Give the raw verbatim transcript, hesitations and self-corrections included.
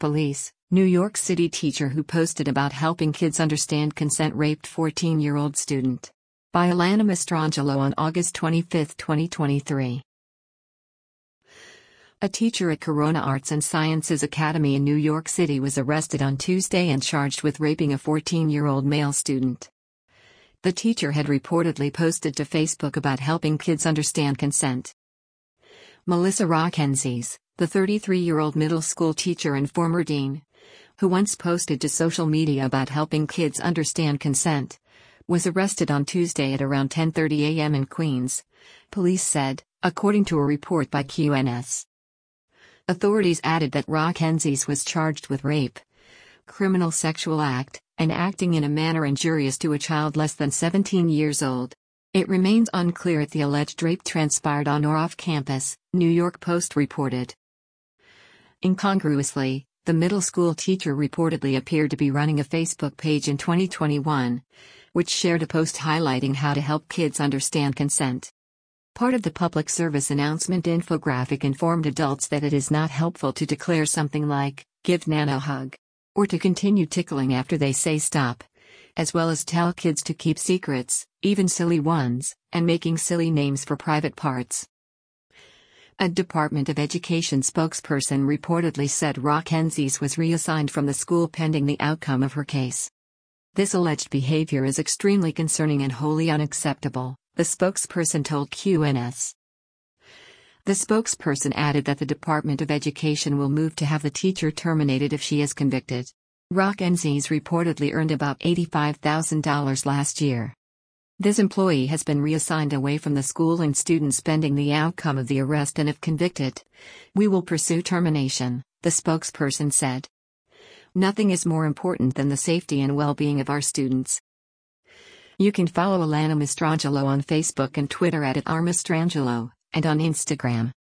police. New York City teacher who posted about helping kids understand consent raped fourteen-year-old student. By Alana Mastrangelo on August twenty-fifth, twenty twenty-three. A teacher at Corona Arts and Sciences Academy in New York City was arrested on Tuesday and charged with raping a fourteen-year-old male student. The teacher had reportedly posted to Facebook about helping kids understand consent. Melissa Rockenzies, the thirty-three-year-old middle school teacher and former dean, who once posted to social media about helping kids understand consent, was arrested on Tuesday at around ten thirty a m in Queens, police said, according to a report by Q N S. Authorities added that Rockenzies was charged with rape, criminal sexual act, and acting in a manner injurious to a child less than seventeen years old. It remains unclear if the alleged rape transpired on or off campus, New York Post reported. Incongruously, the middle school teacher reportedly appeared to be running a Facebook page in twenty twenty-one, which shared a post highlighting how to help kids understand consent. Part of the public service announcement infographic informed adults that it is not helpful to declare something like, "Give Nana a hug," or to continue tickling after they say stop, as well as tell kids to keep secrets, even silly ones, and making silly names for private parts. A Department of Education spokesperson reportedly said Rockenzies was reassigned from the school pending the outcome of her case. "This alleged behavior is extremely concerning and wholly unacceptable," the spokesperson told Q N S. The spokesperson added that the Department of Education will move to have the teacher terminated if she is convicted. Rockenzies reportedly earned about eighty-five thousand dollars last year. This employee has been reassigned away from the school and students pending the outcome of the arrest, and if convicted, we will pursue termination, the spokesperson said. "Nothing is more important than the safety and well-being of our students." You can follow Alana Mastrangelo on Facebook and Twitter at, at r mastrangelo, and on Instagram.